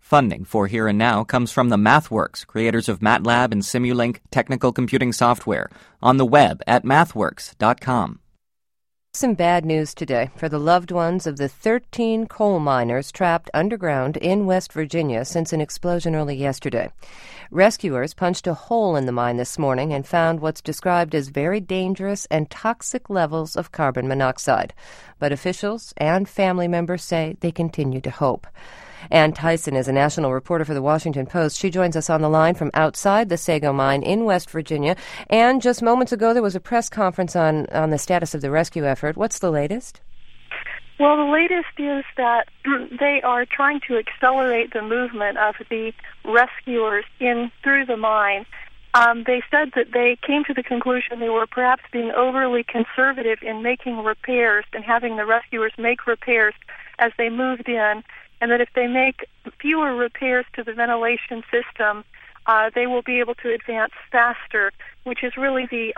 Funding for Here and Now comes from the MathWorks, creators of MATLAB and Simulink technical computing software, on the web at mathworks.com. Some bad news today for the loved ones of the 13 coal miners trapped underground in West Virginia since an explosion early yesterday. Rescuers punched a hole in the mine this morning and found what's described as very dangerous and toxic levels of carbon monoxide. But officials and family members say they continue to hope. Ann Tyson is a national reporter for The Washington Post. She joins us on the line from outside the Sago mine in West Virginia. And just moments ago, there was a press conference on the status of the rescue effort. What's the latest? Well, the latest is that they are trying to accelerate the movement of the rescuers in through the mine. They said that they came to the conclusion they were perhaps being overly conservative in making repairs and having the rescuers make repairs as they moved in, and that if they make fewer repairs to the ventilation system, they will be able to advance faster, which is really the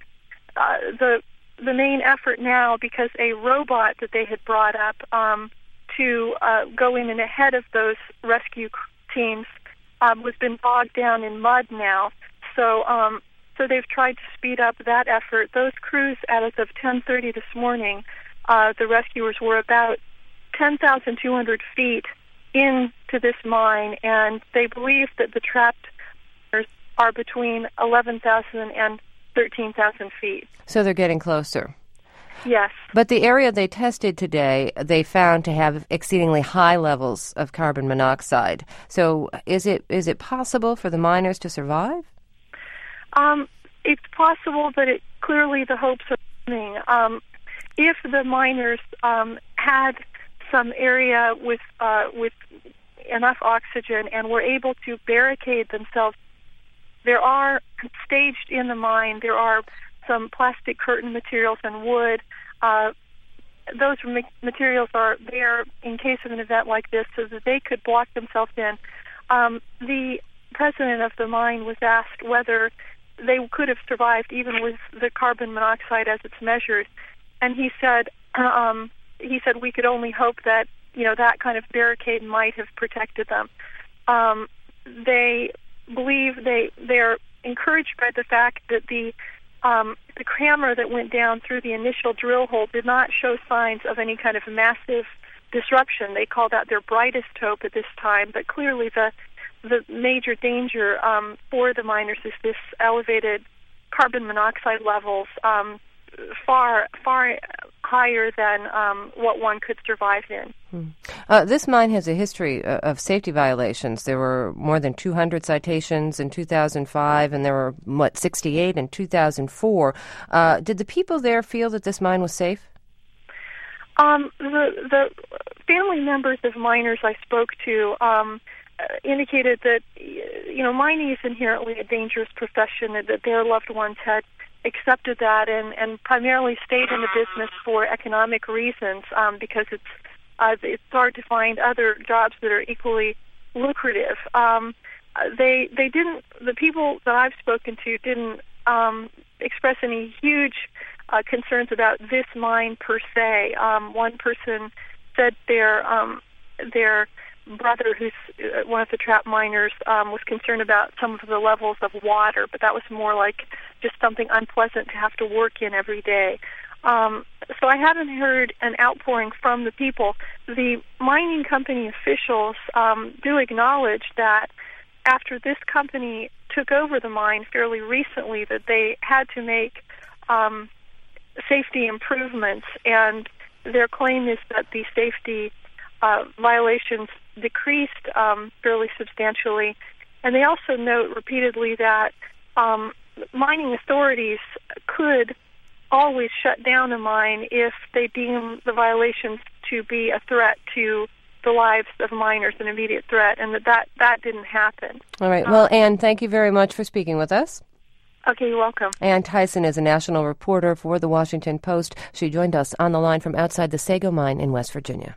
main effort now, because a robot that they had brought up to go in and ahead of those rescue teams has been bogged down in mud now. So they've tried to speed up that effort. Those crews, as of 10:30 this morning, the rescuers were about 10,200 feet into this mine, and they believe that the trapped are between 11,000 and 13,000 feet. So they're getting closer. Yes. But the area they tested today, they found to have exceedingly high levels of carbon monoxide. So is it possible for the miners to survive? It's possible, but clearly the hopes are coming. If the miners had some area with enough oxygen and were able to barricade themselves, there are staged in the mine, there are some plastic curtain materials and wood. Those materials are there in case of an event like this so that they could block themselves in. The president of the mine was asked whether they could have survived even with the carbon monoxide as it's measured, and he said we could only hope that that kind of barricade might have protected them. They believe they're encouraged by the fact that the camera that went down through the initial drill hole did not show signs of any kind of massive disruption. They called out their brightest hope at this time, but clearly the major danger for the miners is this elevated carbon monoxide levels, far higher than what one could survive in. This mine has a history of safety violations. There were more than 200 citations in 2005, and there were, 68 in 2004. Did the people there feel that this mine was safe? The family members of miners I spoke to indicated that mining is inherently a dangerous profession, and that their loved ones had accepted that and primarily stayed in the business for economic reasons, because it's hard to find other jobs that are equally lucrative. They didn't. The people that I've spoken to didn't express any huge concerns about this mine per se. One person said their brother, who's one of the trapped miners, was concerned about some of the levels of water, but that was more like just something unpleasant to have to work in every day. So I haven't heard an outpouring from the people. The mining company officials do acknowledge that after this company took over the mine fairly recently, that they had to make safety improvements, and their claim is that the safety violations decreased fairly substantially. And they also note repeatedly that mining authorities could always shut down a mine if they deem the violations to be a threat to the lives of miners, an immediate threat, and that didn't happen. All right. Well, Ann, thank you very much for speaking with us. Okay, you're welcome. Ann Tyson is a national reporter for The Washington Post. She joined us on the line from outside the Sago mine in West Virginia.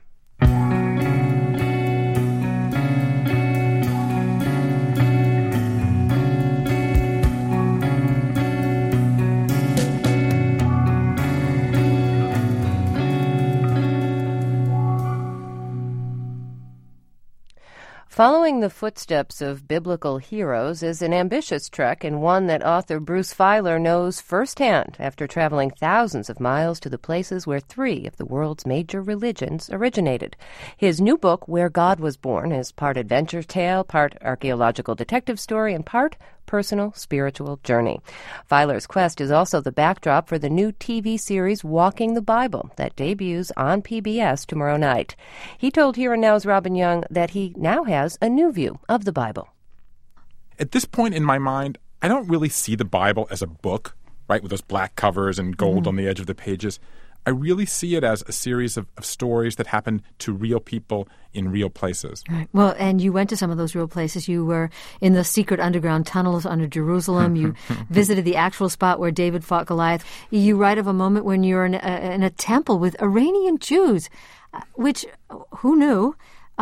Following the footsteps of biblical heroes is an ambitious trek and one that author Bruce Feiler knows firsthand after traveling thousands of miles to the places where 3 of the world's major religions originated. His new book, Where God Was Born, is part adventure tale, part archaeological detective story, and part personal spiritual journey. Feiler's quest is also the backdrop for the new TV series Walking the Bible that debuts on PBS tomorrow night. He told Here and Now's Robin Young that he now has a new view of the Bible. At this point in my mind, I don't really see the Bible as a book, right, with those black covers and gold on the edge of the pages. I really see it as a series of stories that happen to real people in real places. Right. Well, and you went to some of those real places. You were in the secret underground tunnels under Jerusalem. You visited the actual spot where David fought Goliath. You write of a moment when you're in a temple with Iranian Jews, which, who knew?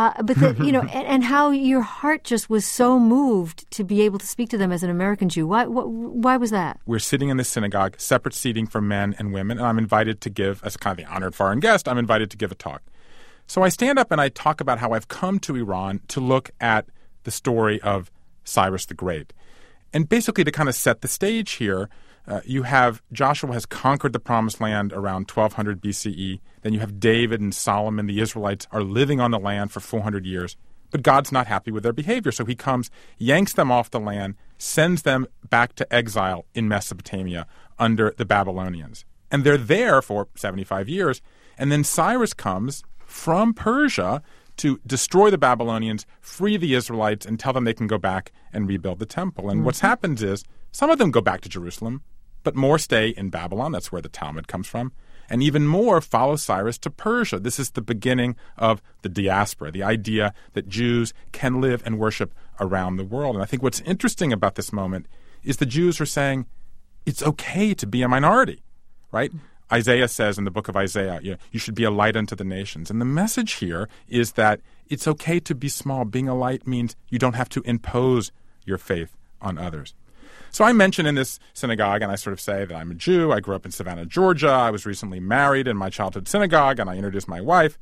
And how your heart just was so moved to be able to speak to them as an American Jew. Why was that? We're sitting in the synagogue, separate seating for men and women, and I'm invited to give, as kind of the honored foreign guest, I'm invited to give a talk. So I stand up and I talk about how I've come to Iran to look at the story of Cyrus the Great. And basically to kind of set the stage here, you have Joshua has conquered the Promised Land around 1200 BCE. Then you have David and Solomon. The Israelites are living on the land for 400 years. But God's not happy with their behavior. So he comes, yanks them off the land, sends them back to exile in Mesopotamia under the Babylonians. And they're there for 75 years. And then Cyrus comes from Persia to destroy the Babylonians, free the Israelites, and tell them they can go back and rebuild the temple. And what's happened is some of them go back to Jerusalem, but more stay in Babylon. That's where the Talmud comes from. And even more follow Cyrus to Persia. This is the beginning of the diaspora, the idea that Jews can live and worship around the world. And I think what's interesting about this moment is the Jews are saying it's okay to be a minority, right? Isaiah says in the book of Isaiah, you should be a light unto the nations. And the message here is that it's okay to be small. Being a light means you don't have to impose your faith on others. So I mention in this synagogue, and I sort of say that I'm a Jew. I grew up in Savannah, Georgia. I was recently married in my childhood synagogue, and I introduced my wife.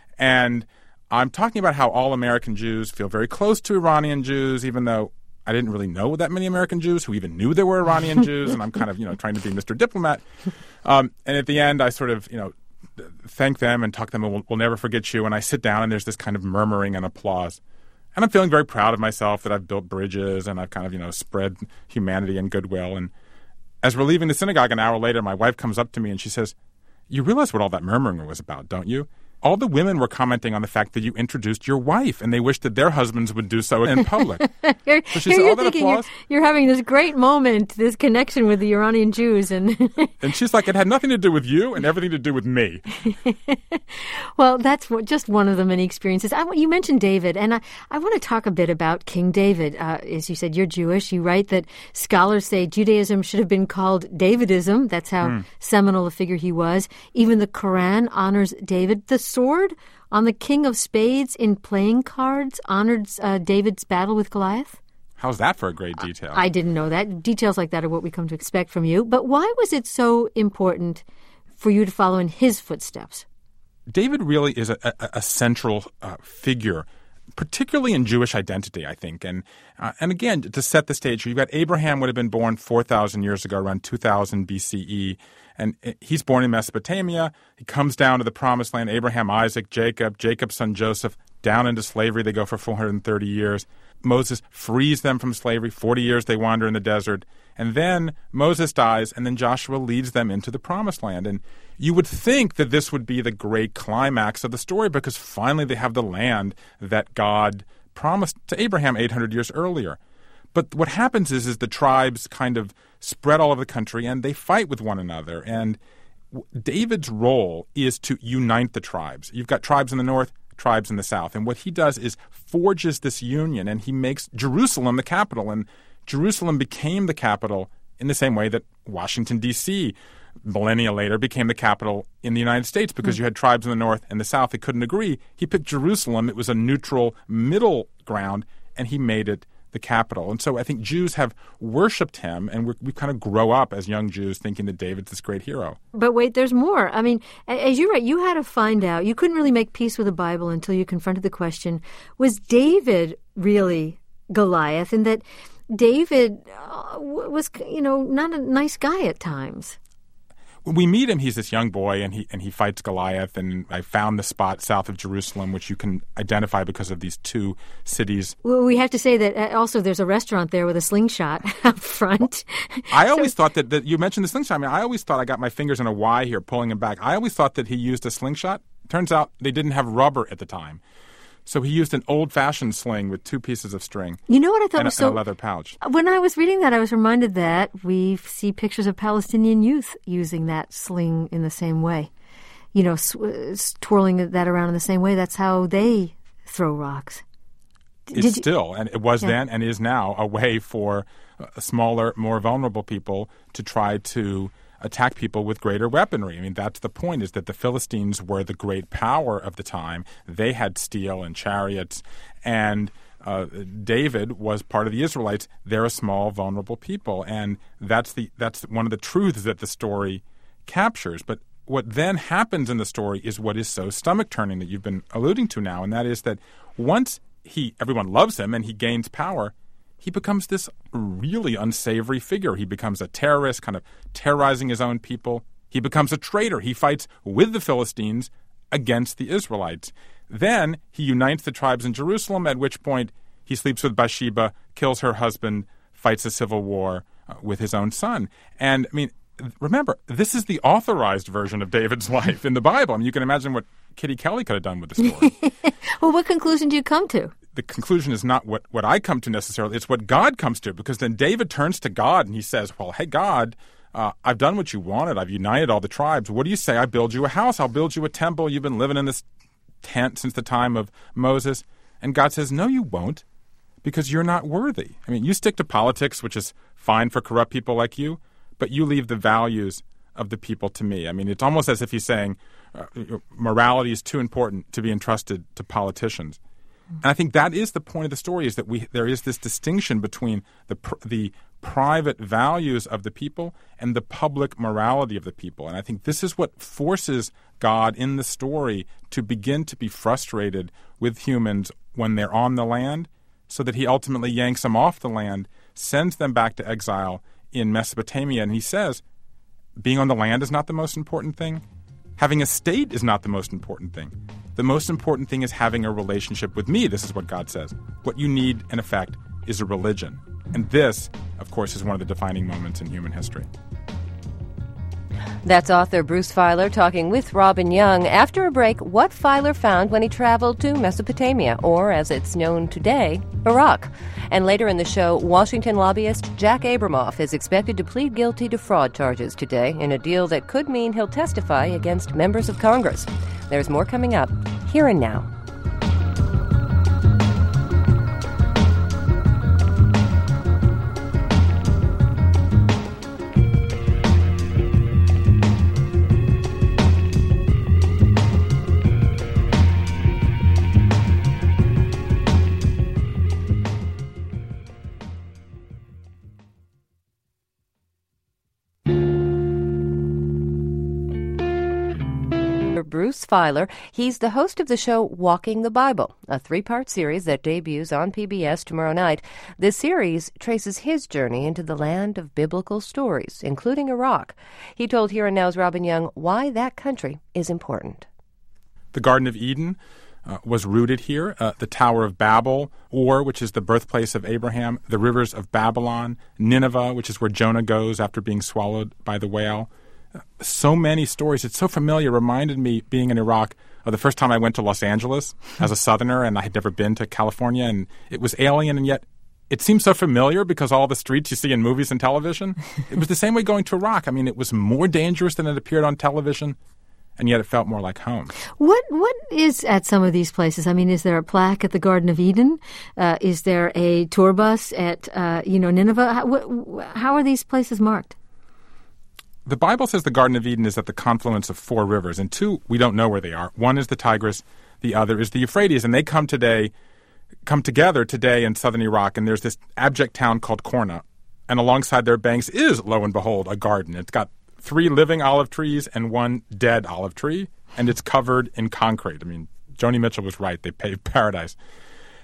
And I'm talking about how all American Jews feel very close to Iranian Jews, even though I didn't really know that many American Jews who even knew there were Iranian Jews, and I'm kind of, trying to be Mr. Diplomat. And at the end, I sort of, thank them and talk to them, we'll never forget you. And I sit down, and there's this kind of murmuring and applause. And I'm feeling very proud of myself that I've built bridges and I've kind of, spread humanity and goodwill. And as we're leaving the synagogue an hour later, my wife comes up to me and she says, "You realize what all that murmuring was about, don't you? All the women were commenting on the fact that you introduced your wife, and they wished that their husbands would do so in public." So she said, all that applause. You're having this great moment, this connection with the Iranian Jews. And she's like, it had nothing to do with you and everything to do with me. Well, that's just one of the many experiences. You mentioned David, and I want to talk a bit about King David. As you said, you're Jewish. You write that scholars say Judaism should have been called Davidism. That's how seminal a figure he was. Even the Quran honors David. The sword on the King of Spades in playing cards honored David's battle with Goliath. How's that for a great detail? I didn't know that. Details like that are what we come to expect from you. But why was it so important for you to follow in his footsteps? David really is a central figure, particularly in Jewish identity, I think. And again, to set the stage, you've got Abraham would have been born 4,000 years ago, around 2000 BCE. And he's born in Mesopotamia. He comes down to the Promised Land. Abraham, Isaac, Jacob's son Joseph, down into slavery. They go for 430 years. Moses frees them from slavery. 40 years they wander in the desert. And then Moses dies, and then Joshua leads them into the Promised Land. And you would think that this would be the great climax of the story because finally they have the land that God promised to Abraham 800 years earlier. But what happens is the tribes kind of spread all over the country, and they fight with one another. And David's role is to unite the tribes. You've got tribes in the north, tribes in the south. And what he does is forges this union, and he makes Jerusalem the capital. And Jerusalem became the capital in the same way that Washington, D.C., millennia later, became the capital in the United States because you had tribes in the north and the south that couldn't agree. He picked Jerusalem. It was a neutral middle ground, and he made it the capital. And so I think Jews have worshipped him, and we kind of grow up as young Jews thinking that David's this great hero. But wait, there's more. I mean, as you write, you had to find out. You couldn't really make peace with the Bible until you confronted the question, was David really Goliath, and that David was, not a nice guy at times. When we meet him, he's this young boy, and he fights Goliath. And I found the spot south of Jerusalem, which you can identify because of these two cities. Well, we have to say that also there's a restaurant there with a slingshot out front. I always thought that you mentioned the slingshot. I mean, I always thought I got my fingers in a Y here, pulling him back. I always thought that he used a slingshot. Turns out they didn't have rubber at the time. So he used an old-fashioned sling with two pieces of string. You know what I thought was and a leather pouch. When I was reading that, I was reminded that we see pictures of Palestinian youth using that sling in the same way. Twirling that around in the same way. That's how they throw rocks. It's still, and it was then and is now, a way for smaller, more vulnerable people to try to attack people with greater weaponry. I mean, that's the point, is that the Philistines were the great power of the time. They had steel and chariots, and David was part of the Israelites. They're a small, vulnerable people, and that's one of the truths that the story captures. But what then happens in the story is what is so stomach-turning that you've been alluding to now, and that is that once everyone loves him and he gains power, he becomes this really unsavory figure. He becomes a terrorist, kind of terrorizing his own people. He becomes a traitor. He fights with the Philistines against the Israelites. Then he unites the tribes in Jerusalem, at which point he sleeps with Bathsheba, kills her husband, fights a civil war with his own son. And, I mean, remember, this is the authorized version of David's life in the Bible. I mean, you can imagine what Kitty Kelly could have done with the story. Well, what conclusion do you come to? The conclusion is not what I come to necessarily. It's what God comes to, because then David turns to God and he says, well, hey, God, I've done what you wanted. I've united all the tribes. What do you say? I build you a house. I'll build you a temple. You've been living in this tent since the time of Moses. And God says, no, you won't, because you're not worthy. I mean, you stick to politics, which is fine for corrupt people like you, but you leave the values of the people to me. I mean, it's almost as if he's saying morality is too important to be entrusted to politicians. And I think that is the point of the story, is that there is this distinction between the private values of the people and the public morality of the people. And I think this is what forces God in the story to begin to be frustrated with humans when they're on the land, so that he ultimately yanks them off the land, sends them back to exile in Mesopotamia. And he says, being on the land is not the most important thing. Having a state is not the most important thing. The most important thing is having a relationship with me. This is what God says. What you need, in effect, is a religion. And this, of course, is one of the defining moments in human history. That's author Bruce Feiler talking with Robin Young. After a break, what Feiler found when he traveled to Mesopotamia, or as it's known today, Iraq. And later in the show, Washington lobbyist Jack Abramoff is expected to plead guilty to fraud charges today in a deal that could mean he'll testify against members of Congress. There's more coming up, here and now. Bruce Feiler. He's the host of the show Walking the Bible, a 3-part series that debuts on PBS tomorrow night. This series traces his journey into the land of biblical stories, including Iraq. He told Here and Now's Robin Young why that country is important. The Garden of Eden was rooted here. The Tower of Babel, Ur, which is the birthplace of Abraham, the rivers of Babylon, Nineveh, which is where Jonah goes after being swallowed by the whale. So many stories. It's so familiar. It reminded me, being in Iraq, of the first time I went to Los Angeles as a Southerner, and I had never been to California, and it was alien, and yet it seemed so familiar because all the streets you see in movies and television. It was the same way going to Iraq. I mean, it was more dangerous than it appeared on television, and yet it felt more like home. What is at some of these places? I mean, is there a plaque at the Garden of Eden? Is there a tour bus at Nineveh? How are these places marked? The Bible says the Garden of Eden is at the confluence of 4 rivers, and 2, we don't know where they are. One is the Tigris, the other is the Euphrates, and they come together today in southern Iraq, and there's this abject town called Korna, and alongside their banks is, lo and behold, a garden. It's got 3 living olive trees and 1 dead olive tree, and it's covered in concrete. I mean, Joni Mitchell was right. They paved paradise.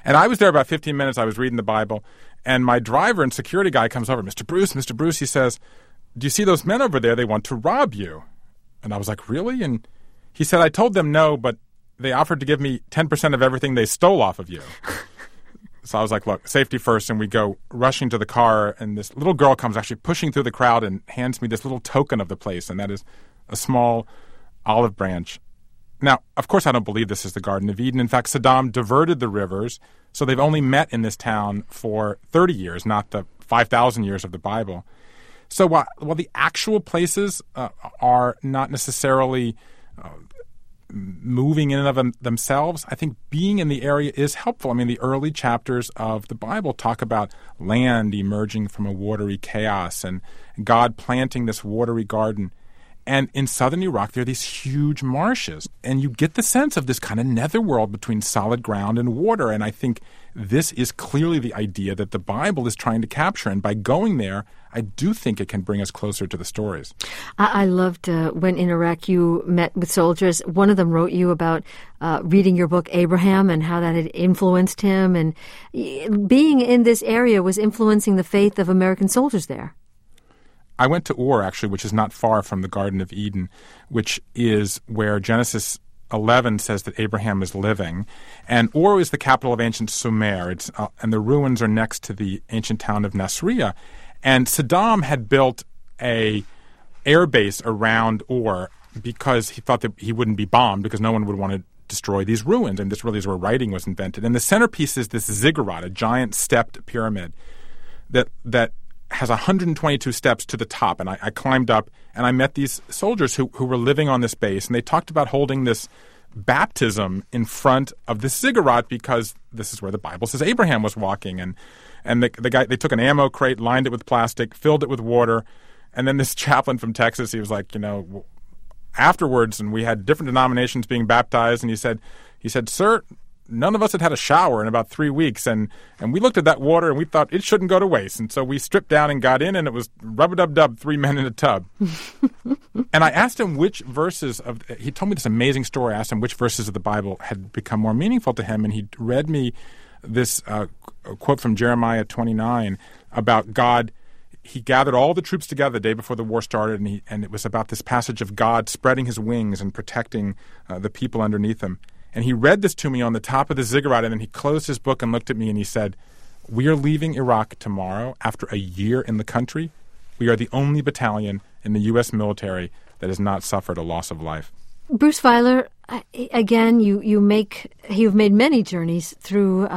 And I was there about 15 minutes. I was reading the Bible, and my driver and security guy comes over. Mr. Bruce, he says, "Do you see those men over there? They want to rob you." And I was like, "Really?" And he said, "I told them no, but they offered to give me 10% of everything they stole off of you." So I was like, "Look, safety first." And we go rushing to the car, and this little girl comes actually pushing through the crowd and hands me this little token of the place, and that is a small olive branch. Now, of course, I don't believe this is the Garden of Eden. In fact, Saddam diverted the rivers, so they've only met in this town for 30 years, not the 5,000 years of the Bible. So while the actual places are not necessarily moving in and of themselves, I think being in the area is helpful. I mean, the early chapters of the Bible talk about land emerging from a watery chaos and God planting this watery garden. And in southern Iraq, there are these huge marshes, and you get the sense of this kind of netherworld between solid ground and water. And I think this is clearly the idea that the Bible is trying to capture. And by going there, I do think it can bring us closer to the stories. I loved when in Iraq you met with soldiers. One of them wrote you about reading your book, Abraham, and how that had influenced him. And being in this area was influencing the faith of American soldiers there. I went to Ur, actually, which is not far from the Garden of Eden, which is where Genesis 11 says that Abraham is living. And Ur is the capital of ancient Sumer, and the ruins are next to the ancient town of Nasiriyah. And Saddam had built a air base around Ur because he thought that he wouldn't be bombed because no one would want to destroy these ruins. And this really is where writing was invented. And the centerpiece is this ziggurat, a giant stepped pyramid that has 122 steps to the top. And I climbed up, and I met these soldiers who were living on this base, and they talked about holding this baptism in front of this ziggurat because this is where the Bible says Abraham was walking. And the guy, they took an ammo crate, lined it with plastic, filled it with water, and then this chaplain from Texas, he was like, afterwards, and we had different denominations being baptized, and he said, "Sir, none of us had had a shower in about 3 weeks, and we looked at that water and we thought it shouldn't go to waste. And so we stripped down and got in, and it was rub-a-dub-dub, 3 men in a tub." And I asked him which verses he told me this amazing story. I asked him which verses of the Bible had become more meaningful to him, and he read me this quote from Jeremiah 29 about God. He gathered all the troops together the day before the war started, and it was about this passage of God spreading his wings and protecting the people underneath him. And he read this to me on the top of the ziggurat, and then he closed his book and looked at me and he said, "We are leaving Iraq tomorrow after a year in the country. We are the only battalion in the U.S. military that has not suffered a loss of life." Bruce Feiler, again, you've made many journeys through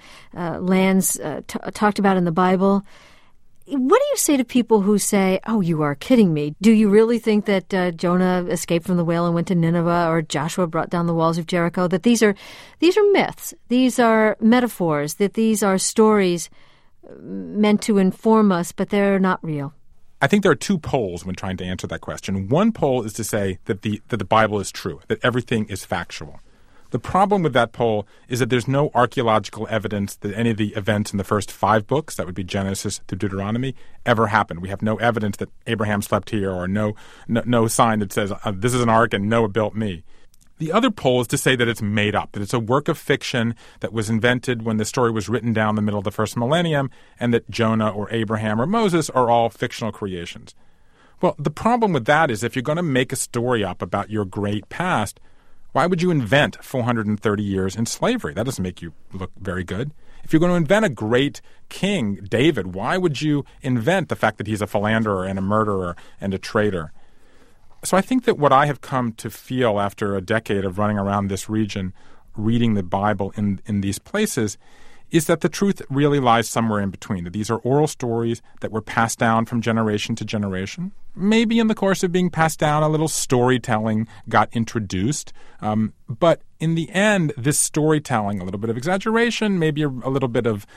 lands talked about in the Bible. What do you say to people who say, "Oh, you are kidding me"? Do you really think that Jonah escaped from the whale and went to Nineveh, or Joshua brought down the walls of Jericho? That these are myths, these are metaphors, that these are stories meant to inform us, but they're not real? I think there are two poles when trying to answer that question. One pole is to say that the Bible is true, that everything is factual. The problem with that pole is that there's no archaeological evidence that any of the events in the first 5 books, that would be Genesis through Deuteronomy, ever happened. We have no evidence that Abraham slept here, or no sign that says this is an ark and Noah built me. The other pole is to say that it's made up, that it's a work of fiction that was invented when the story was written down in the middle of the first millennium, and that Jonah or Abraham or Moses are all fictional creations. Well, the problem with that is if you're going to make a story up about your great past, why would you invent 430 years in slavery? That doesn't make you look very good. If you're going to invent a great king, David, why would you invent the fact that he's a philanderer and a murderer and a traitor? So I think that what I have come to feel after a decade of running around this region, reading the Bible in these places, is that the truth really lies somewhere in between, that these are oral stories that were passed down from generation to generation. Maybe in the course of being passed down, a little storytelling got introduced. But in the end, this storytelling, a little bit of exaggeration, maybe a little bit of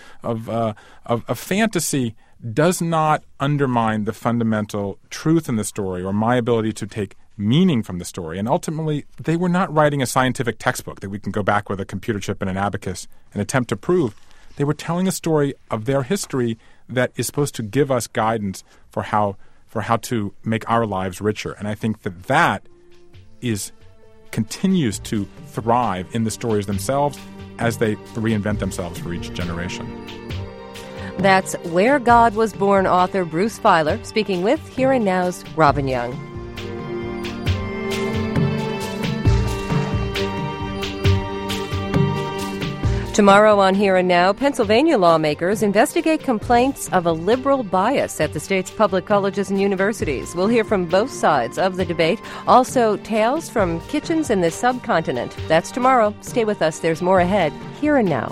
fantasy, does not undermine the fundamental truth in the story or my ability to take meaning from the story. And ultimately, they were not writing a scientific textbook that we can go back with a computer chip and an abacus and attempt to prove. They were telling a story of their history that is supposed to give us guidance for how to make our lives richer. And I think that is continues to thrive in the stories themselves as they reinvent themselves for each generation. That's Where God Was Born author Bruce Feiler speaking with Here and Now's Robin Young. Tomorrow on Here and Now, Pennsylvania lawmakers investigate complaints of a liberal bias at the state's public colleges and universities. We'll hear from both sides of the debate. Also, tales from kitchens in the subcontinent. That's tomorrow. Stay with us. There's more ahead. Here and Now.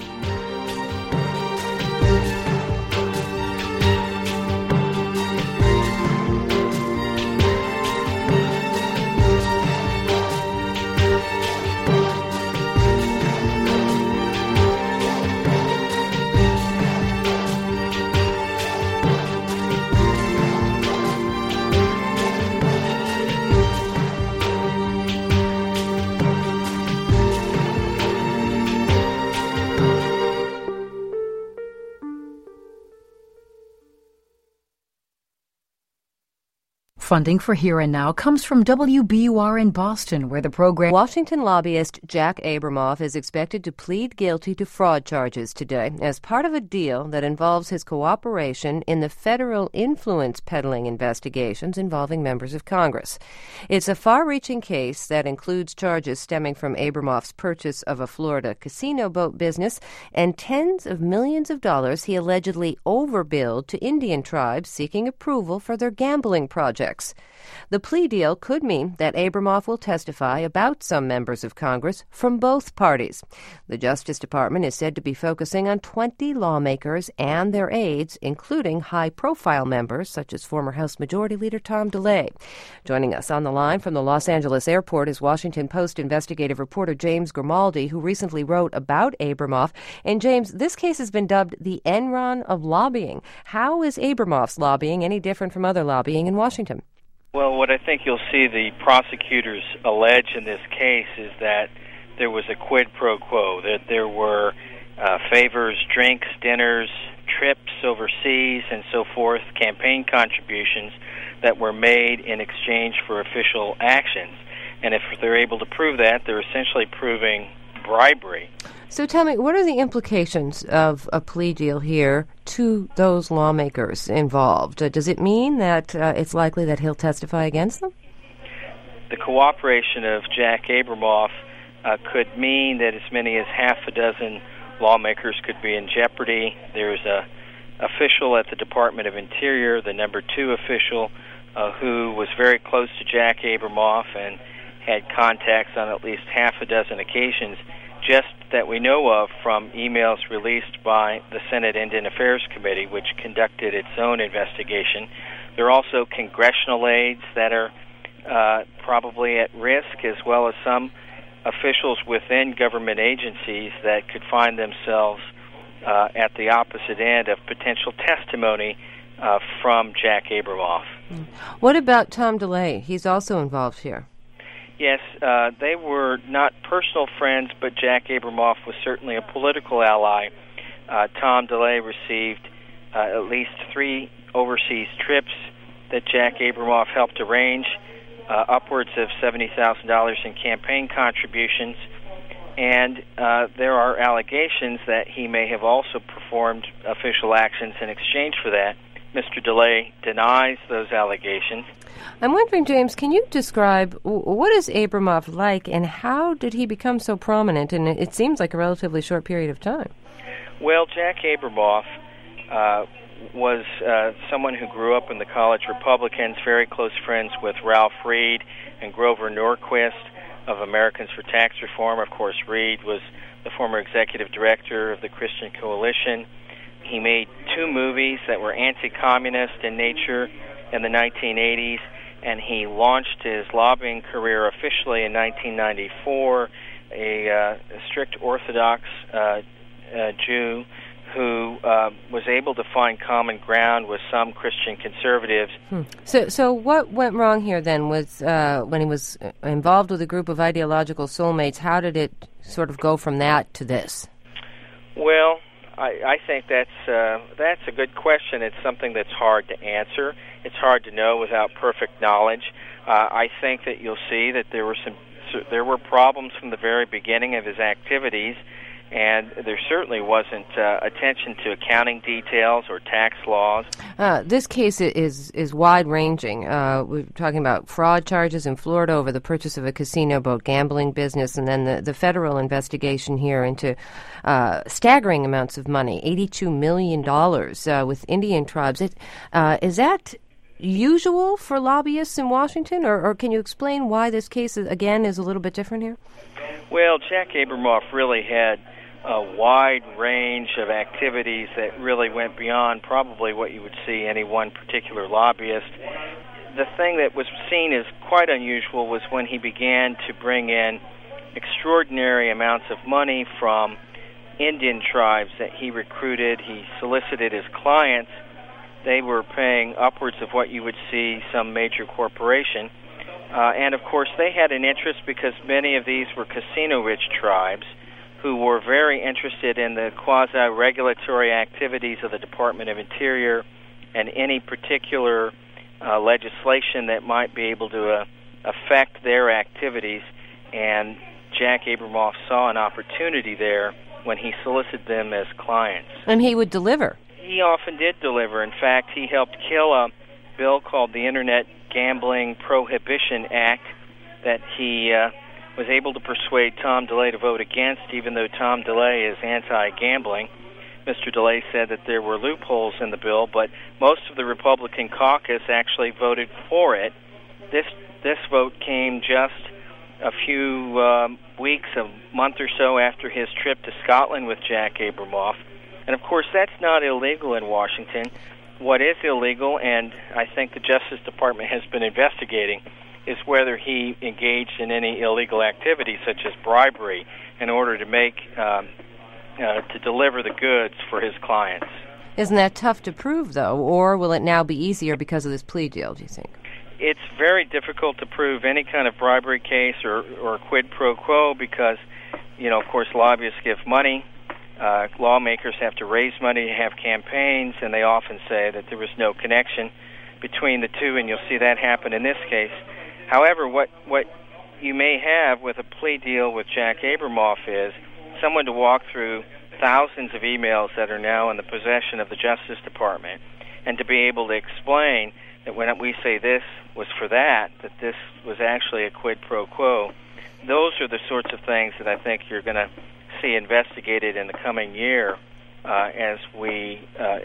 Funding for Here and Now comes from WBUR in Boston, where the program... Washington lobbyist Jack Abramoff is expected to plead guilty to fraud charges today as part of a deal that involves his cooperation in the federal influence peddling investigations involving members of Congress. It's a far-reaching case that includes charges stemming from Abramoff's purchase of a Florida casino boat business and tens of millions of dollars he allegedly overbilled to Indian tribes seeking approval for their gambling projects. The plea deal could mean that Abramoff will testify about some members of Congress from both parties. The Justice Department is said to be focusing on 20 lawmakers and their aides, including high-profile members such as former House Majority Leader Tom DeLay. Joining us on the line from the Los Angeles airport is Washington Post investigative reporter James Grimaldi, who recently wrote about Abramoff. And James, this case has been dubbed the Enron of lobbying. How is Abramoff's lobbying any different from other lobbying in Washington? Well, what I think you'll see the prosecutors allege in this case is that there was a quid pro quo, that there were favors, drinks, dinners, trips overseas, and so forth, campaign contributions that were made in exchange for official actions. And if they're able to prove that, they're essentially proving bribery. So tell me, what are the implications of a plea deal here to those lawmakers involved? Does it mean that it's likely that he'll testify against them? The cooperation of Jack Abramoff could mean that as many as half a dozen lawmakers could be in jeopardy. There's a official at the Department of Interior, the number 2 official, who was very close to Jack Abramoff and had contacts on at least half a dozen occasions, just that we know of from emails released by the Senate Indian Affairs Committee, which conducted its own investigation. There are also congressional aides that are probably at risk, as well as some officials within government agencies that could find themselves at the opposite end of potential testimony from Jack Abramoff. What about Tom DeLay? He's also involved here. Yes, they were not personal friends, but Jack Abramoff was certainly a political ally. Tom DeLay received at least 3 overseas trips that Jack Abramoff helped arrange, upwards of $70,000 in campaign contributions, and there are allegations that he may have also performed official actions in exchange for that. Mr. DeLay denies those allegations. I'm wondering, James, can you describe what is Abramoff like and how did he become so prominent in, it seems like, a relatively short period of time? Well, Jack Abramoff was someone who grew up in the college Republicans, very close friends with Ralph Reed and Grover Norquist of Americans for Tax Reform. Of course, Reed was the former executive director of the Christian Coalition. He made 2 movies that were anti-communist in nature in the 1980s, and he launched his lobbying career officially in 1994, a strict Orthodox Jew who was able to find common ground with some Christian conservatives. So what went wrong here then was when he was involved with a group of ideological soulmates? How did it sort of go from that to this? Well, I think that's a good question. It's something that's hard to answer. It's hard to know without perfect knowledge. I think that you'll see that there were there were problems from the very beginning of his activities, and there certainly wasn't attention to accounting details or tax laws. This case is wide-ranging. We're talking about fraud charges in Florida over the purchase of a casino boat gambling business, and then the federal investigation here into staggering amounts of money, $82 million with Indian tribes. Is that usual for lobbyists in Washington, or can you explain why this case, again, is a little bit different here? Well, Jack Abramoff really had a wide range of activities that really went beyond probably what you would see any one particular lobbyist. The thing that was seen as quite unusual was when he began to bring in extraordinary amounts of money from Indian tribes that he recruited. He solicited as clients. They were paying upwards of what you would see some major corporation. And, of course, they had an interest because many of these were casino-rich tribes who were very interested in the quasi-regulatory activities of the Department of Interior and any particular legislation that might be able to affect their activities. And Jack Abramoff saw an opportunity there when he solicited them as clients. And he would deliver. He often did deliver. In fact, he helped kill a bill called the Internet Gambling Prohibition Act that he was able to persuade Tom DeLay to vote against, even though Tom DeLay is anti-gambling. Mr. DeLay said that there were loopholes in the bill, but most of the Republican caucus actually voted for it. This vote came just a few weeks, a month or so after his trip to Scotland with Jack Abramoff. And, of course, that's not illegal in Washington. What is illegal, and I think the Justice Department has been investigating, is whether he engaged in any illegal activity, such as bribery, in order to make to deliver the goods for his clients. Isn't that tough to prove, though, or will it now be easier because of this plea deal, do you think? It's very difficult to prove any kind of bribery case or quid pro quo because, of course, lobbyists give money. Lawmakers have to raise money to have campaigns, and they often say that there was no connection between the two, and you'll see that happen in this case. However, what you may have with a plea deal with Jack Abramoff is someone to walk through thousands of emails that are now in the possession of the Justice Department and to be able to explain that when we say this was for that this was actually a quid pro quo. Those are the sorts of things that I think you're going to see investigated in the coming year as we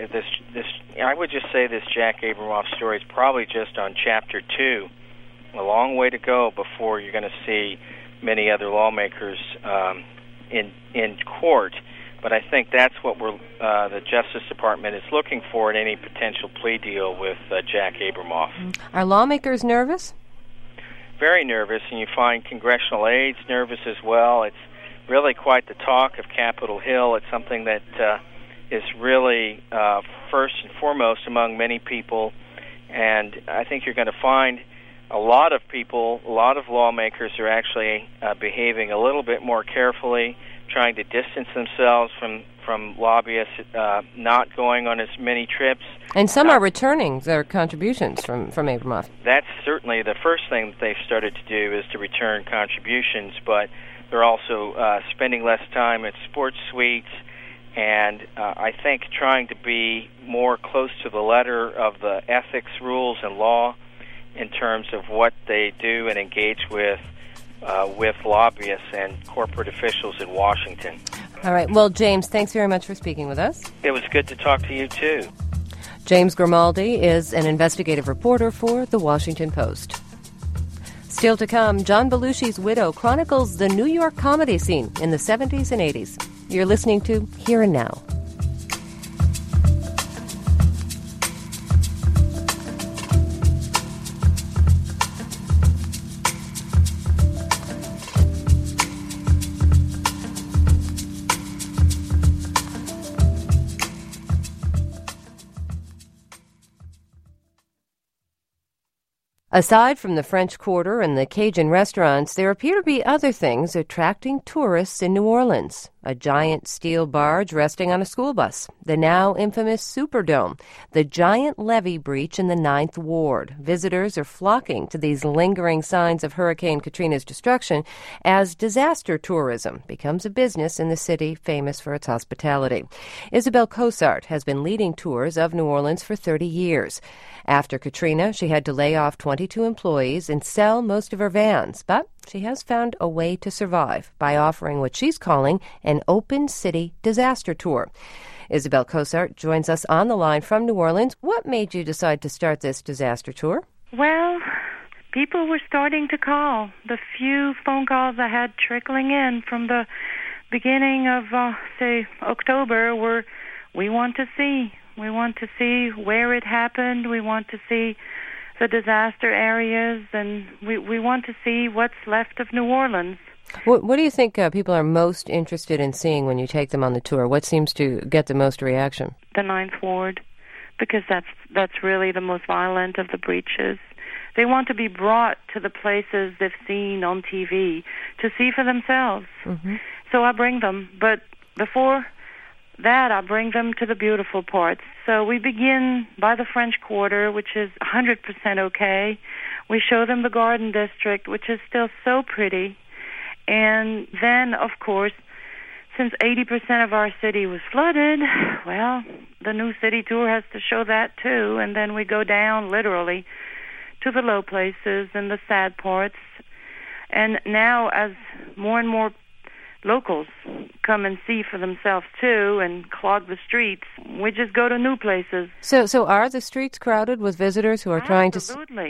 I would just say this Jack Abramoff story is probably just on Chapter 2. A long way to go before you're going to see many other lawmakers in court. But I think that's what the Justice Department is looking for in any potential plea deal with Jack Abramoff. Are lawmakers nervous? Very nervous, and you find congressional aides nervous as well. It's really quite the talk of Capitol Hill. It's something that is really first and foremost among many people, and I think you're going to find a lot of people, a lot of lawmakers are actually behaving a little bit more carefully, trying to distance themselves from lobbyists, not going on as many trips. And some are returning their contributions from Abramoff. That's certainly the first thing that they've started to do is to return contributions, but they're also spending less time at sports suites and I think trying to be more close to the letter of the ethics rules and law in terms of what they do and engage with lobbyists and corporate officials in Washington. All right. Well, James, thanks very much for speaking with us. It was good to talk to you, too. James Grimaldi is an investigative reporter for The Washington Post. Still to come, John Belushi's widow chronicles the New York comedy scene in the 70s and 80s. You're listening to Here and Now. Aside from the French Quarter and the Cajun restaurants, there appear to be other things attracting tourists in New Orleans. a giant steel barge resting on a school bus, the now infamous Superdome, the giant levee breach in the 9th Ward. Visitors are flocking to these lingering signs of Hurricane Katrina's destruction as disaster tourism becomes a business in the city famous for its hospitality. Isabel Cosart has been leading tours of New Orleans for 30 years. After Katrina, she had to lay off 22 employees and sell most of her vans, but she has found a way to survive by offering what she's calling an open city disaster tour. Isabel Cosart joins us on the line from New Orleans. What made you decide to start this disaster tour? Well, people were starting to call. The few phone calls I had trickling in from the beginning of, say, October were, we want to see. We want to see where it happened. We want to see the disaster areas, and we want to see what's left of New Orleans. What do you think people are most interested in seeing when you take them on the tour? What seems to get the most reaction? The 9th Ward, because that's really the most violent of the breaches. They want to be brought to the places they've seen on TV to see for themselves. Mm-hmm. So I bring them, but before that, I bring them to the beautiful parts. So we begin by the French Quarter, which is 100% okay. We show them the Garden District, which is still so pretty. And then, of course, since 80% of our city was flooded, well, the new city tour has to show that too. And then we go down, literally, to the low places and the sad parts. And now, as more and more locals come and see for themselves too and clog the streets, we just go to new places. So are the streets crowded with visitors who are trying to...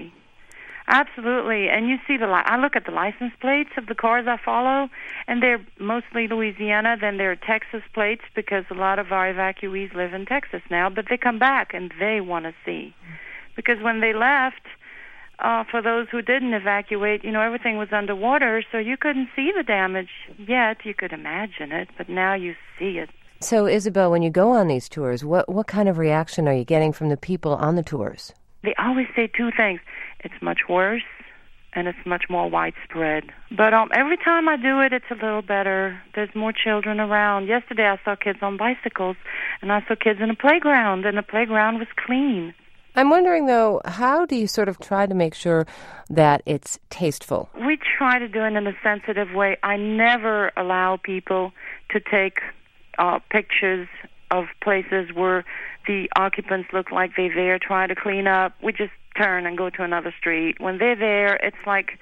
Absolutely. And you see I look at the license plates of the cars I follow, and they're mostly Louisiana, then they're Texas plates, because a lot of our evacuees live in Texas now, but they come back and they want to see. Because when they left, for those who didn't evacuate, everything was underwater, so you couldn't see the damage yet. You could imagine it, but now you see it. So, Isabel, when you go on these tours, what kind of reaction are you getting from the people on the tours? They always say two things. It's much worse, and it's much more widespread. But every time I do it, it's a little better. There's more children around. Yesterday I saw kids on bicycles, and I saw kids in a playground, and the playground was clean. I'm wondering, though, how do you sort of try to make sure that it's tasteful? We try to do it in a sensitive way. I never allow people to take pictures of places where the occupants look like they're there trying to clean up. We just turn and go to another street. When they're there, it's like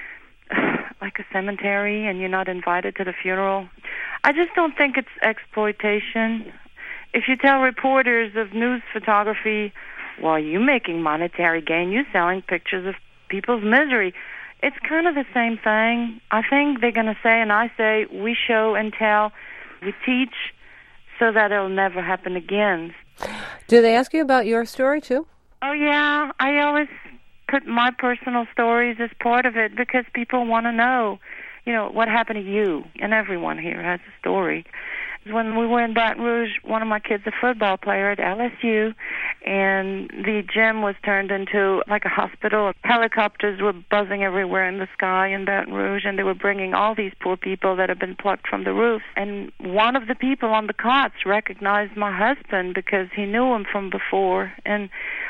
a cemetery, and you're not invited to the funeral. I just don't think it's exploitation. If you tell reporters of news photography, well, you're making monetary gain, you're selling pictures of people's misery, it's kind of the same thing. I think they're going to say, and I say, we show and tell, we teach, so that it'll never happen again. Do they ask you about your story, too? Oh, yeah. I always put my personal stories as part of it, because people want to know, what happened to you. And everyone here has a story. When we were in Baton Rouge, one of my kids, a football player at LSU, and the gym was turned into like a hospital. Helicopters were buzzing everywhere in the sky in Baton Rouge, and they were bringing all these poor people that had been plucked from the roofs. And one of the people on the cots recognized my husband because he knew him from before, and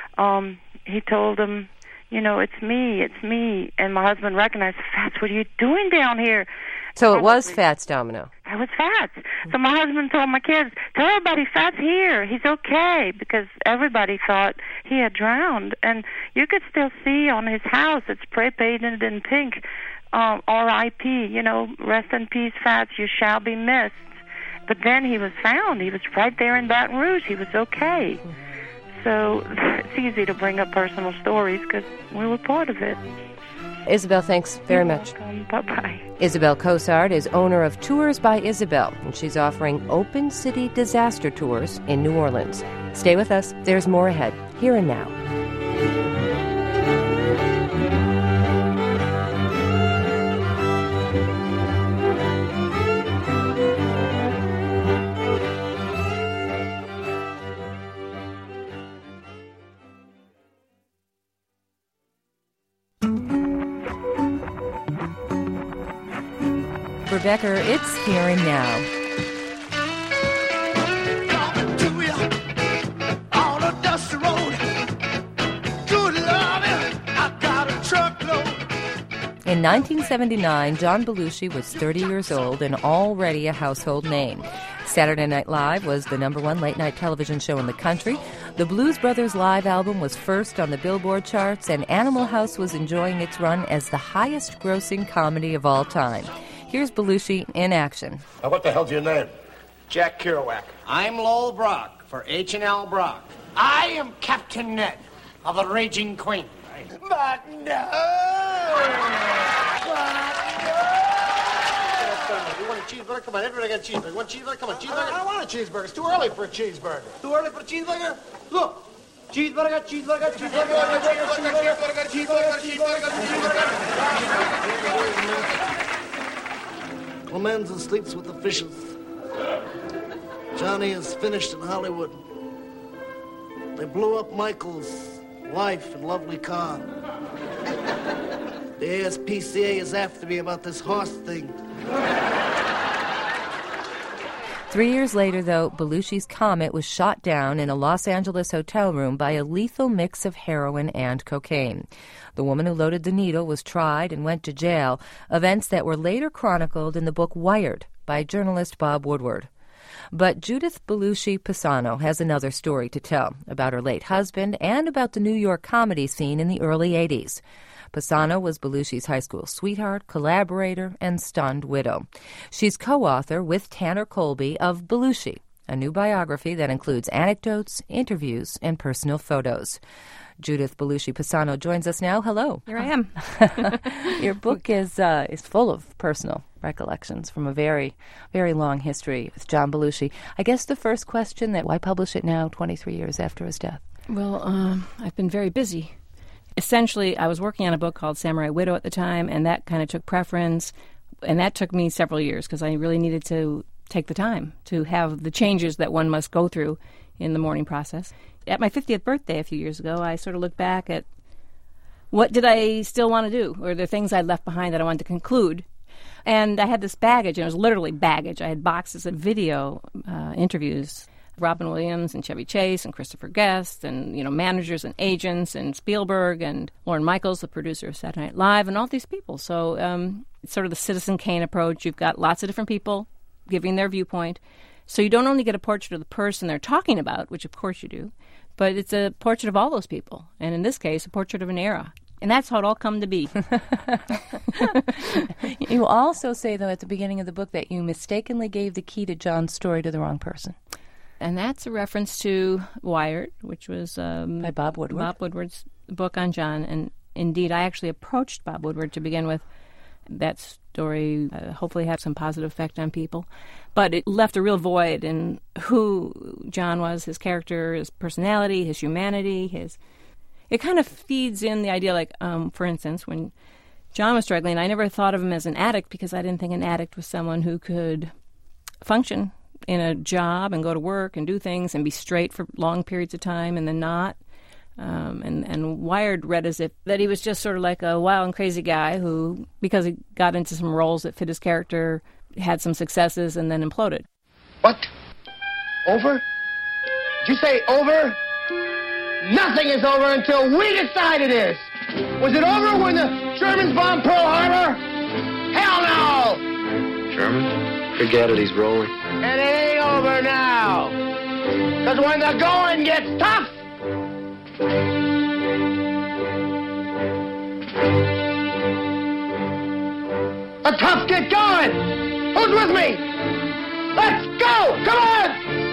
he told him, it's me. And my husband recognized, Fats, what are you doing down here? So it was Fats Domino. It was Fats. So my husband told my kids, tell everybody Fats here. He's okay, because everybody thought he had drowned. And you could still see on his house, it's spray painted in pink, R.I.P., rest in peace, Fats, you shall be missed. But then he was found. He was right there in Baton Rouge. He was okay. So it's easy to bring up personal stories because we were part of it. Isabel, thanks very much. Welcome. Bye-bye. Isabel Cosart is owner of Tours by Isabel, and she's offering open city disaster tours in New Orleans. Stay with us. There's more ahead, here and now. For Becker, it's here and now. In 1979, John Belushi was 30 years old and already a household name. Saturday Night Live was the #1 late-night television show in the country. The Blues Brothers live album was first on the Billboard charts, and Animal House was enjoying its run as the highest-grossing comedy of all time. Here's Belushi in action. Now, what the hell's your name? Jack Kerouac. I'm Lowell Brock for H&L Brock. I am Captain Ned of the Raging Queen. But no! You want a cheeseburger? Come on, everybody got a cheeseburger. You want a cheeseburger? Come on, cheeseburger. I don't want a cheeseburger. It's too early for a cheeseburger. Too early for a cheeseburger? Look! Cheeseburger, cheeseburger, cheeseburger, cheeseburger, cheeseburger, cheeseburger. Clemenza sleeps with the fishes. Johnny is finished in Hollywood. They blew up Michael's wife and lovely car. The ASPCA is after me about this horse thing. 3 years later, though, Belushi's Comet was shot down in a Los Angeles hotel room by a lethal mix of heroin and cocaine. The woman who loaded the needle was tried and went to jail, events that were later chronicled in the book Wired by journalist Bob Woodward. But Judith Belushi Pisano has another story to tell about her late husband and about the New York comedy scene in the early 80s. Pisano was Belushi's high school sweetheart, collaborator, and stunned widow. She's co-author with Tanner Colby of Belushi, a new biography that includes anecdotes, interviews, and personal photos. Judith Belushi Pisano joins us now. Hello. Here I am. Your book is full of personal recollections from a very, very long history with John Belushi. I guess the first question why publish it now, 23 years after his death? Well, I've been very busy. Essentially, I was working on a book called Samurai Widow at the time, and that kind of took preference, and that took me several years because I really needed to take the time to have the changes that one must go through in the mourning process. At my 50th birthday a few years ago, I sort of looked back at what did I still want to do, or the things I'd left behind that I wanted to conclude. And I had this baggage, and it was literally baggage. I had boxes of video interviews, Robin Williams and Chevy Chase and Christopher Guest and, managers and agents and Spielberg and Lorne Michaels, the producer of Saturday Night Live, and all these people. So it's sort of the Citizen Kane approach. You've got lots of different people giving their viewpoint. So you don't only get a portrait of the person they're talking about, which of course you do, but it's a portrait of all those people. And in this case, a portrait of an era. And that's how it all come to be. You also say, though, at the beginning of the book that you mistakenly gave the key to John's story to the wrong person. And that's a reference to Wired, which was by Bob Woodward. Bob Woodward's book on John. And indeed, I actually approached Bob Woodward to begin with. That story hopefully had some positive effect on people. But it left a real void in who John was, his character, his personality, his humanity. It kind of feeds in the idea, like, for instance, when John was struggling, I never thought of him as an addict because I didn't think an addict was someone who could function in a job and go to work and do things and be straight for long periods of time and then not. And Wired read as if that he was just sort of like a wild and crazy guy who, because he got into some roles that fit his character, had some successes and then imploded. What? Over? Did you say over? Nothing is over until we decide it is. Was it over when the Germans bombed Pearl Harbor? Hell no! Germans? Forget it, he's rolling. And it ain't over now. Because when the going gets tough, the tough get going. Who's with me? Let's go! Come on!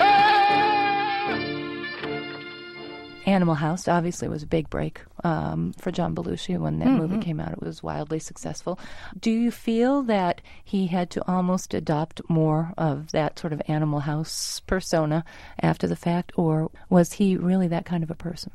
Animal House obviously was a big break for John Belushi when that movie came out. It was wildly successful. Do you feel that he had to almost adopt more of that sort of Animal House persona after the fact, or was he really that kind of a person?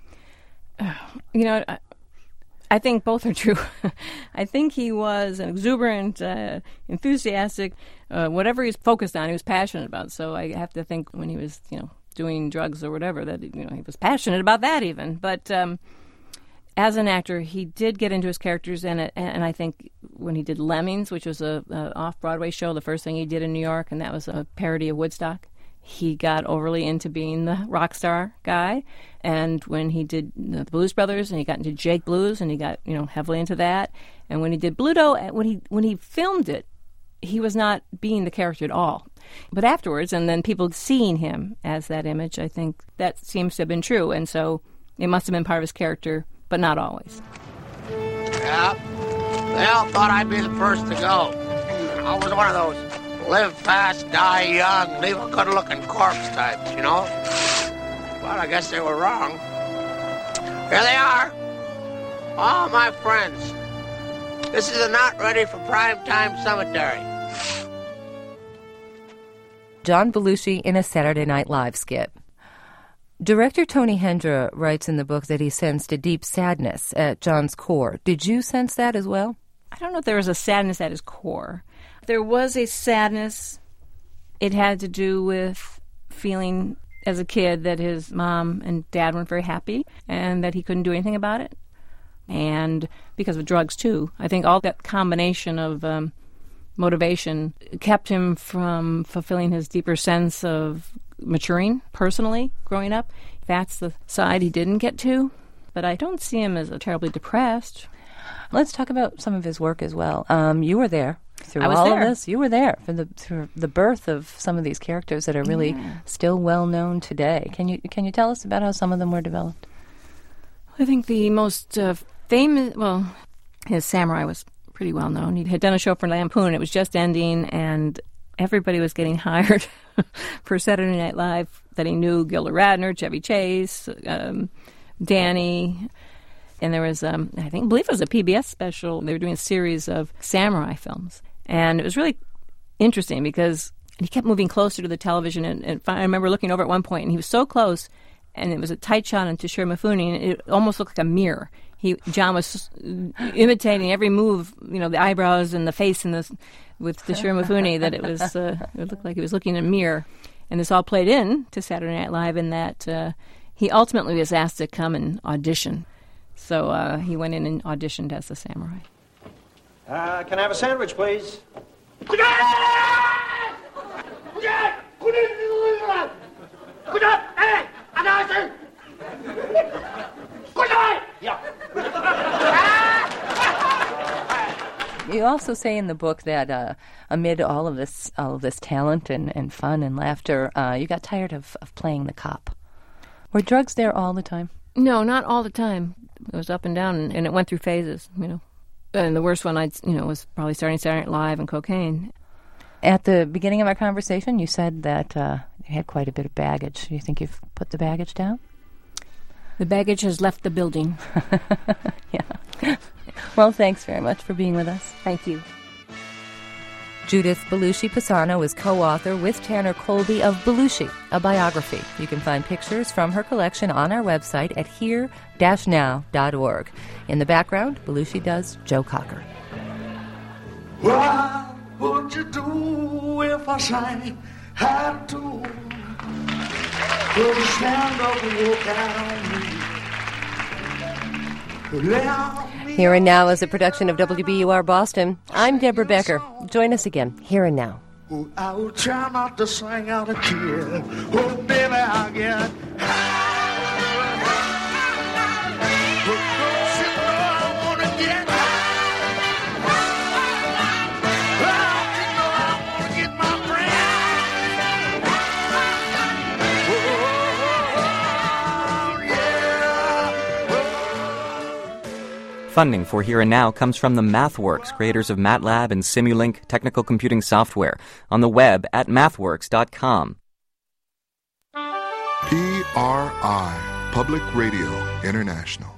I think both are true. I think he was an exuberant, enthusiastic, whatever he was focused on, he was passionate about. So I have to think when he was, doing drugs or whatever, that he was passionate about that even. But as an actor, he did get into his characters, and I think when he did Lemmings, which was a off-Broadway show, the first thing he did in New York, and that was a parody of Woodstock, he got overly into being the rock star guy. And when he did the Blues Brothers, and he got into Jake Blues, and he got heavily into that. And when he did Bluto, when he filmed it, he was not being the character at all. But afterwards, and then people seeing him as that image, I think that seems to have been true. And so it must have been part of his character, but not always. Yeah, they all thought I'd be the first to go. I was one of those live fast, die young, leave a good-looking corpse types, you know? But I guess they were wrong. Here they are, all my friends. This is a not ready for primetime cemetery. John Belushi in a Saturday Night Live skit. Director Tony Hendra writes in the book that he sensed a deep sadness at John's core. Did you sense that as well? I don't know if there was a sadness at his core. There was a sadness. It had to do with feeling as a kid that his mom and dad weren't very happy and that he couldn't do anything about it. And because of drugs, too. I think all that combination of motivation kept him from fulfilling his deeper sense of maturing personally growing up. That's the side he didn't get to. But I don't see him as terribly depressed. Let's talk about some of his work as well. You were there through I was all there. of this. You were there for the birth of some of these characters that are really still well known today. Can you tell us about how some of them were developed? I think the most famous, his Samurai was pretty well known. He had done a show for Lampoon. It was just ending, and everybody was getting hired for Saturday Night Live that he knew. Gilda Radner, Chevy Chase, Danny. And there was, I believe it was a PBS special. They were doing a series of samurai films. And it was really interesting because he kept moving closer to the television. And I remember looking over at one point, and he was so close, and it was a tight shot on Toshiro Mifune, and it almost looked like a mirror. John was imitating every move, the eyebrows and the face and with Toshiro Mifune, that it looked like he was looking in a mirror. And this all played in to Saturday Night Live in that he ultimately was asked to come and audition. So he went in and auditioned as the samurai. Can I have a sandwich, please? You also say in the book that amid all of this talent and fun and laughter, you got tired of playing the cop. Were drugs there all the time? No, not all the time. It was up and down, and it went through phases, And the worst one, was probably starting Saturday Night Live and cocaine. At the beginning of our conversation, you said that you had quite a bit of baggage. Do you think you've put the baggage down? The baggage has left the building. Yeah. Well, thanks very much for being with us. Thank you. Judith Belushi Pisano is co-author with Tanner Colby of Belushi, a biography. You can find pictures from her collection on our website at here-now.org. In the background, Belushi does Joe Cocker. What would you do if I sang had to? Would you stand up and walk out on me? Here and Now is a production of WBUR Boston. I'm Deborah Becker. Join us again, Here and Now. I will try not to sing out a tear. Oh, baby, I'll get Funding for Here and Now comes from the MathWorks, creators of MATLAB and Simulink technical computing software, on the web at mathworks.com. PRI, Public Radio International.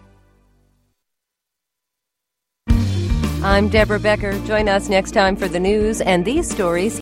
I'm Deborah Becker. Join us next time for the news and these stories